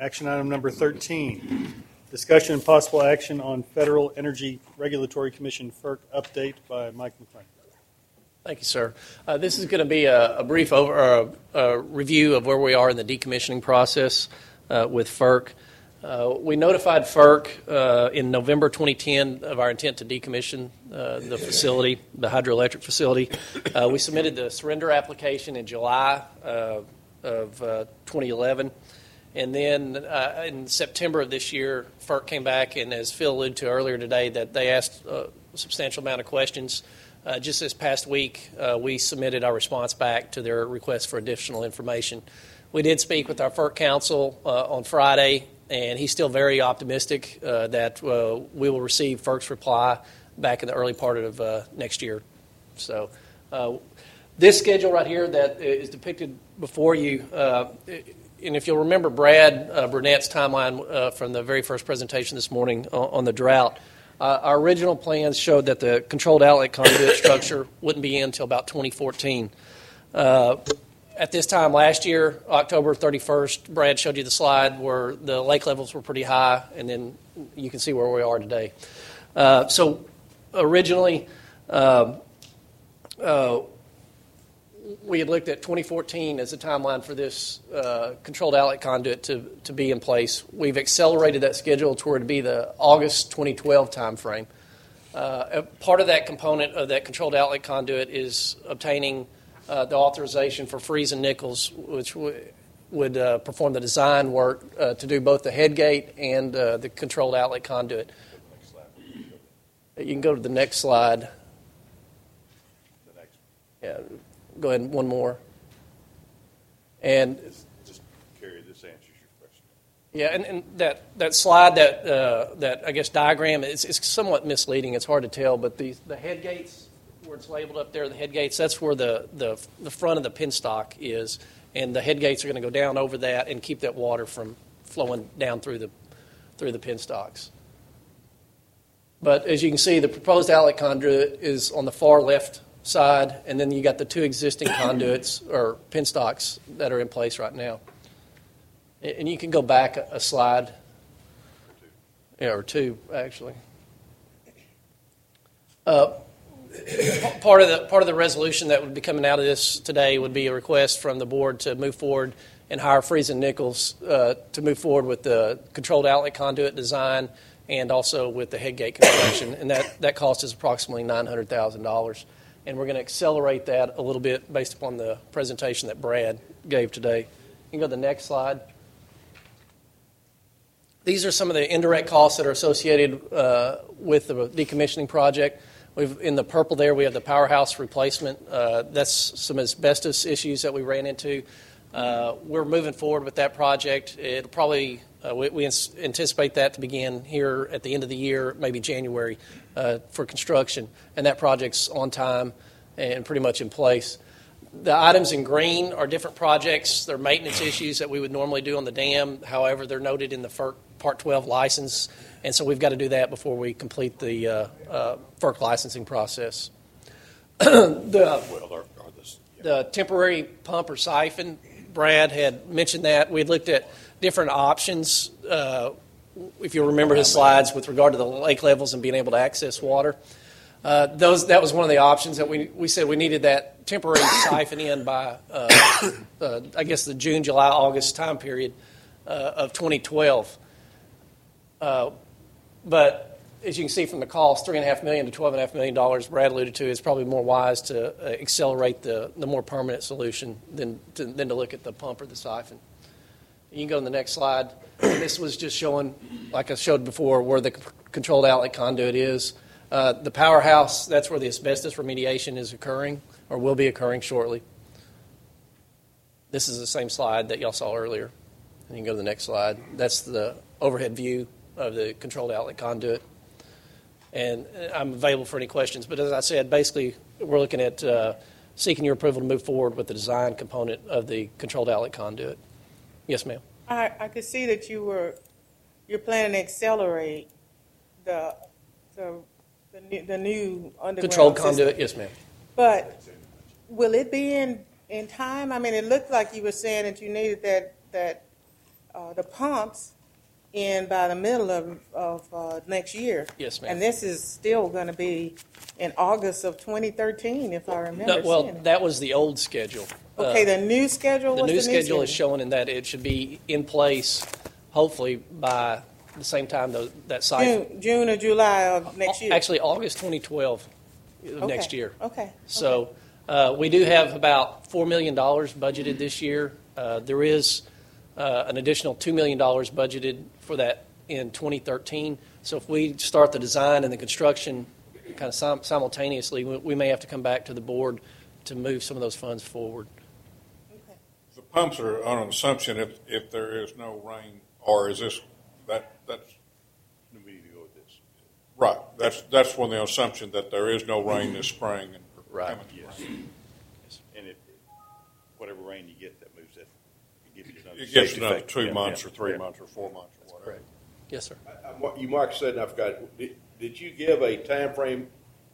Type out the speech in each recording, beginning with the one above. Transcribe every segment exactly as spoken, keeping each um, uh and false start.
Action item number thirteen, discussion and possible action on Federal Energy Regulatory Commission F E R C update by Mike McClain. Thank you, sir. Uh, this is going to be a, a brief over, uh, a review of where we are in the decommissioning process uh, with F E R C. Uh, we notified F E R C uh, in November twenty ten of our intent to decommission uh, the facility, the hydroelectric facility. Uh, we submitted the surrender application in July uh, of uh, twenty eleven. And then uh, in September of this year, F E R C came back, and as Phil alluded to earlier today, that they asked uh, a substantial amount of questions. Uh, just this past week, uh, we submitted our response back to their request for additional information. We did speak with our F E R C counsel uh, on Friday, and he's still very optimistic uh, that uh, we will receive F E R C's reply back in the early part of uh, next year. So uh, this schedule right here that is depicted before you, uh, and if you'll remember Brad uh, Burnett's timeline uh, from the very first presentation this morning on, on the drought, uh, our original plans showed that the controlled outlet conduit structure wouldn't be in until about twenty fourteen. Uh, At this time last year, October thirty-first, Brad showed you the slide where the lake levels were pretty high, and then you can see where we are today. Uh, so originally, uh, uh, we had looked at twenty fourteen as a timeline for this uh, controlled outlet conduit to, to be in place. We've accelerated that schedule to where to be the August twenty twelve timeframe. Uh, part of that component of that controlled outlet conduit is obtaining Uh, the authorization for Freese and Nichols, which w- would uh, perform the design work uh, to do both the headgate and uh, the controlled outlet conduit. You can go to the next slide. The next. Yeah, go ahead, one more. And just carry this answers your question. yeah, and, and that, that slide, that uh, that I guess diagram, is it's somewhat misleading. It's hard to tell, but the the headgates, where it's labeled up there, the head gates, that's where the, the, the front of the penstock is, and the head gates are going to go down over that and keep that water from flowing down through the through the penstocks. But as you can see, the proposed outlet conduit is on the far left side, and then you got the two existing conduits or penstocks that are in place right now. And you can go back a, a slide, yeah, or two actually. Uh, Part of the part of the resolution that would be coming out of this today would be a request from the board to move forward and hire Freese and Nichols uh, to move forward with the controlled outlet conduit design and also with the headgate construction, and that, that cost is approximately nine hundred thousand dollars. And we're going to accelerate that a little bit based upon the presentation that Brad gave today. You can go to the next slide. These are some of the indirect costs that are associated uh, with the decommissioning project. We've, in the purple there, we have the powerhouse replacement. Uh, that's some asbestos issues that we ran into. Uh, we're moving forward with that project. It'll probably, uh, we, we anticipate that to begin here at the end of the year, maybe January, uh, for construction. And that project's on time and pretty much in place. The items in green are different projects. They're maintenance issues that we would normally do on the dam. However, they're noted in the F E R C Part twelve license, and so we've got to do that before we complete the uh, uh, F E R C licensing process. the, the temporary pump or siphon, Brad had mentioned that. We had looked at different options, uh, if you remember his slides, with regard to the lake levels and being able to access water. Uh, those that was one of the options that we we said we needed that temporary siphon in by, uh, uh, I guess, the June, July, August time period uh, of twenty twelve. Uh, but as you can see from the cost, three and a half million to twelve and a half million dollars, Brad alluded to, is probably more wise to uh, accelerate the, the more permanent solution than to, than to look at the pump or the siphon. You can go to the next slide. And this was just showing, like I showed before, where the controlled outlet conduit is. Uh, the powerhouse, that's where the asbestos remediation is occurring or will be occurring shortly. This is the same slide that y'all saw earlier. And you can go to the next slide. That's the overhead view of the controlled outlet conduit. And I'm available for any questions. But as I said, basically, we're looking at uh, seeking your approval to move forward with the design component of the controlled outlet conduit. Yes, ma'am. I, I could see that you were, you're planning to accelerate the the the new, the new underground Controlled system. conduit, yes, ma'am. But will it be in, in time? I mean, it looked like you were saying that you needed that that uh, the pumps in by the middle of, of uh, next year. Yes, ma'am. And this is still going to be in August of twenty thirteen, if I remember No, seeing well, it. that was the old schedule. Okay, Uh, the new schedule? The What's new the new schedule is showing in that it should be in place, hopefully, by the same time tho- that site. June, June or July of next year? Actually, August twenty twelve of Okay, next year. Okay. So uh, we do have about four million dollars budgeted this year. Uh, There is uh, an additional two million dollars budgeted for that in twenty thirteen. So if we start the design and the construction kind of sim- simultaneously, we we may have to come back to the board to move some of those funds forward. Okay. The pumps are on an assumption if, if there is no rain, or is this, that, that's, We need to go with this. right, that's, that's when the assumption that there is no rain this spring and. Right. coming to Yes. rain. And if, whatever rain you get, that moves that, it gives you another. It gives safety another factor. two Yeah, months yeah, or three yeah. months or four months or whatever. Correct. Yes, sir. I- I- You, Mark said, and I forgot, did, did you give a time frame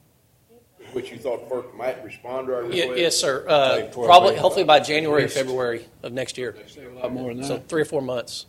which you thought FERC might respond to our Ye- request? Yes, sir. Uh, Say twelve Probably, days. hopefully by January or February of next year. A lot more than So that. three or four months.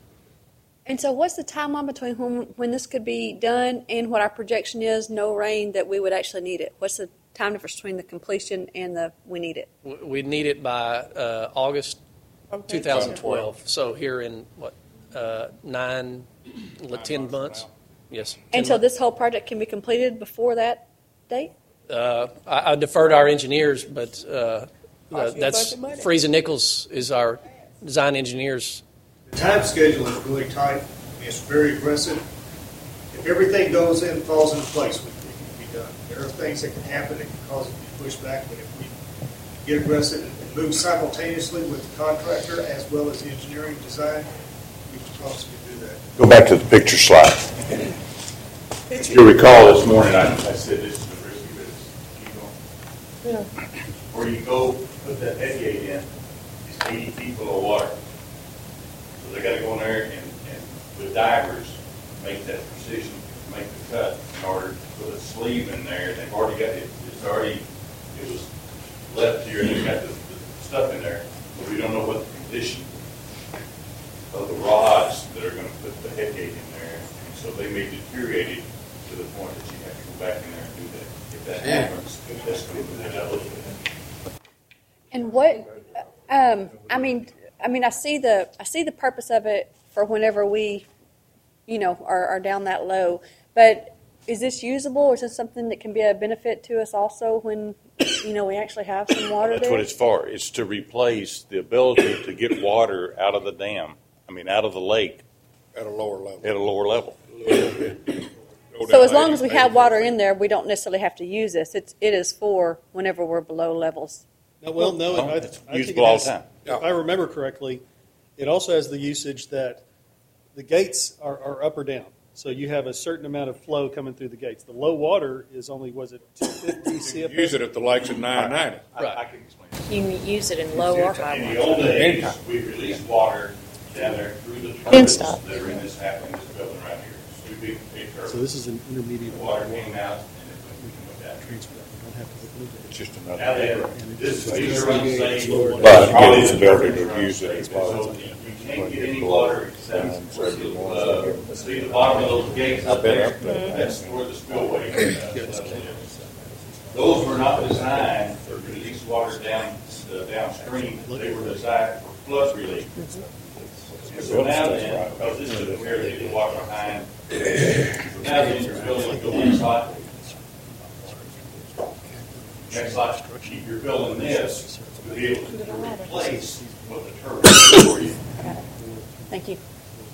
And so what's the timeline between when, when this could be done and what our projection is, no rain, that we would actually need it? What's the time difference between the completion and the we need it? We- We'd need it by uh, August Okay. twenty twelve. So here in, what, uh, nine, l- ten months months? from Yes. ten And so months. this whole project can be completed before that date? Uh, I I defer to our engineers, but uh, uh, Cost you a that's, bunch of money. Freeze and Nichols is our design engineers. The time schedule is really tight. It's very aggressive. If everything goes in, falls into place, we we can be done. There are things that can happen that can cause it to be pushed back, but if we get aggressive and move simultaneously with the contractor as well as the engineering design, we can possibly do that. Go back to the picture slide. If you recall this morning, I, I said this is a risky business. Keep going. Yeah. Where you go, put that head gate in, it's eighty feet below water. So they gotta go in there and, and with divers, make that precision, make the cut in order to put a sleeve in there. They've already got it, it's already, it was left here and they've got the, the stuff in there. But we don't know what the condition of the rods that are gonna put the head gate in there. And so they may deteriorate it to the point that you have to go back in there and do that. If that happens, if that's going to be that little bit. And what, um, I mean, I mean, I see the, I see the purpose of it for whenever we, you know, are, are down that low. But is this usable, or is this something that can be a benefit to us also when, you know, we actually have some water That's there? what it's for. It's to replace the ability to get water out of the dam, I mean, out of the lake At a lower level. at a lower level. Go So down as long as we eighty- have water in there, we don't necessarily have to use this. It's, it is for whenever we're below levels. No, well, no, Well, I, I it's think it usable all has- the time. If I remember correctly, it also has the usage that the gates are, are up or down. So you have a certain amount of flow coming through the gates. The low water is only, was it two fifty You C F can use S? it at the lakes at nine ninety. I, I can explain. You can use it in low or high In water. the old days, we released water down there through the turbines stop. that are in this, half in this building right here. Two big, big turbines. So this is an intermediate. The water came out and it went, went down. Transfer that. We don't have to open it. It's just Now another. then, this, these are unsafe. But it gives the ability to use it as well. So you can't get any water except for the, uh, see the bottom of those gates up there? That's where the spillway is. Those were not designed to release water down, uh, downstream. They were designed for flood relief. And so now then, because this is where they get water behind, so now then you're building, go next slide. Next slide, you're building this to be able to replace what the turbine is for you. Got it. Thank you.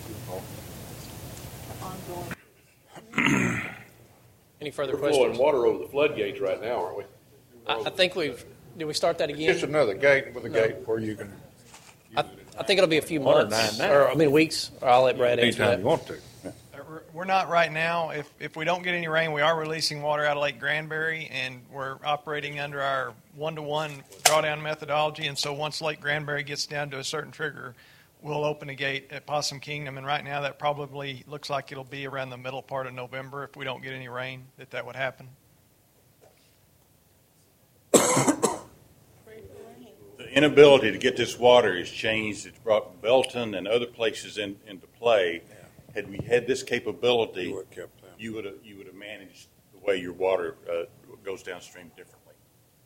Any further We're flowing questions? water over the floodgates right now, aren't we? I, I think we've, did we start that It's just again? another gate with a gate where you can I, I think it'll be a few One or months, nine or, I mean, weeks, or I'll let Brad answer anytime that. you want to. Uh, we're- We're not right now. If, if we don't get any rain, we are releasing water out of Lake Granbury, and we're operating under our one-to-one drawdown methodology. And so once Lake Granbury gets down to a certain trigger, we'll open a gate at Possum Kingdom. And right now, that probably looks like it'll be around the middle part of November if we don't get any rain, that that would happen. The inability to get this water has changed. It's brought Belton and other places in, into play. Had we had this capability, You would've kept them. you would have you would have managed the way your water uh, goes downstream differently.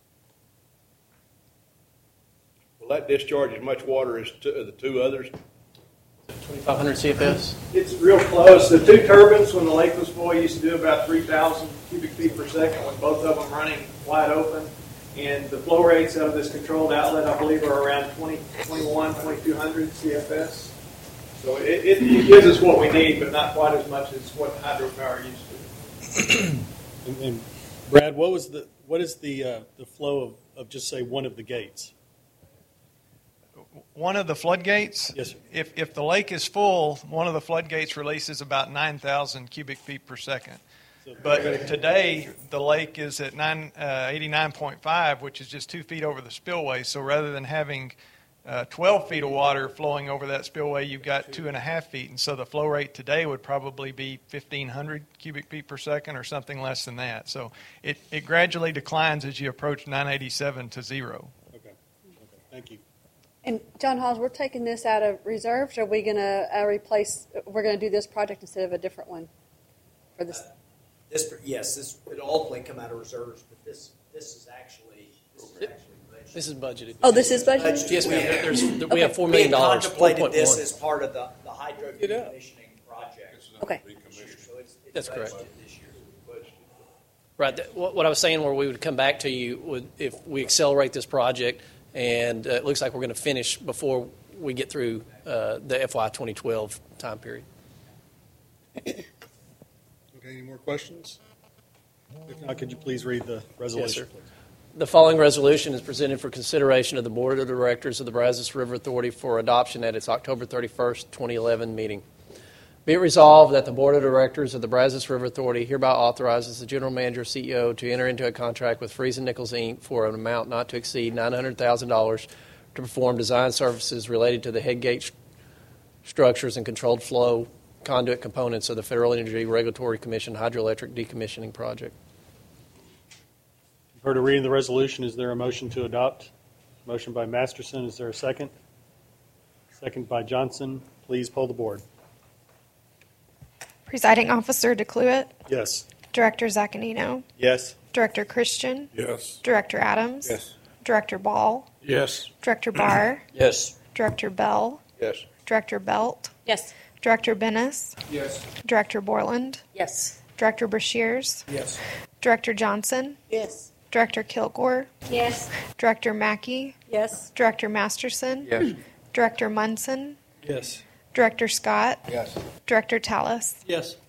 Will that discharge as much water as two, the two others? twenty-five hundred C F S? It's real close. The two turbines, when the lake was full, used to do about three thousand cubic feet per second with both of them running wide open. And the flow rates out of this controlled outlet, I believe, are around twenty, twenty-one, twenty-two hundred C F S. So it, it, it gives us what we need, but not quite as much as what hydropower used to. And, and Brad, what was the what is the uh, the flow of, of just say one of the gates? One of the floodgates, Yes, sir. if, if the lake is full, one of the floodgates releases about nine thousand cubic feet per second. But today, the lake is at nine, uh, eighty-nine point five, which is just two feet over the spillway. So rather than having uh, twelve feet of water flowing over that spillway, you've got two and a half feet. And so the flow rate today would probably be fifteen hundred cubic feet per second or something less than that. So it, it gradually declines as you approach nine eighty-seven to zero. Okay. Okay. Thank you. And John Halls, we're taking this out of reserves. Or are we going to uh, replace? We're going to do this project instead of a different one for this. Uh, this yes, this would ultimately come out of reserves, but this this is actually this is actually budgeted. This is budgeted. Oh, this is budgeted. Yes, ma'am. We- There's, we Okay. have four We million had dollars. contemplated this as part of the, the hydro decommissioning project. Okay. So it's, it's That's correct. budgeted this year. Right. That- What what I was saying, where we would come back to you would if we accelerate this project, and uh, it looks like we're going to finish before we get through uh, the F Y twenty twelve time period. Okay. Any more questions? If not, could you please read the resolution? Yes, sir. The following resolution is presented for consideration of the Board of Directors of the Brazos River Authority for adoption at its October thirty-first, twenty eleven meeting. Be it resolved that the Board of Directors of the Brazos River Authority hereby authorizes the General Manager C E O to enter into a contract with Freeze and Nichols, Incorporated for an amount not to exceed nine hundred thousand dollars to perform design services related to the headgate st- structures and controlled flow conduit components of the Federal Energy Regulatory Commission hydroelectric decommissioning project. You've heard a reading of the resolution. Is there a motion to adopt? Motion by Masterson. Is there a second? Second by Johnson. Please poll the board. Presiding Officer DeCluitt, Yes. Director Zaccanino, Yes. Director Christian, Yes. Director Adams, Yes. Director Ball, Yes. Director Barr, Yes. Director Bell, Yes. Director Belt, Yes. Director Bennis, Yes. Director Borland, Yes. Director Brashears, Yes. Director Johnson, Yes. Director Kilgore, Yes. Director Mackey, Yes. Director Masterson, Yes. Director Munson, Yes. Director Scott, Yes. Director Tallis. Yes.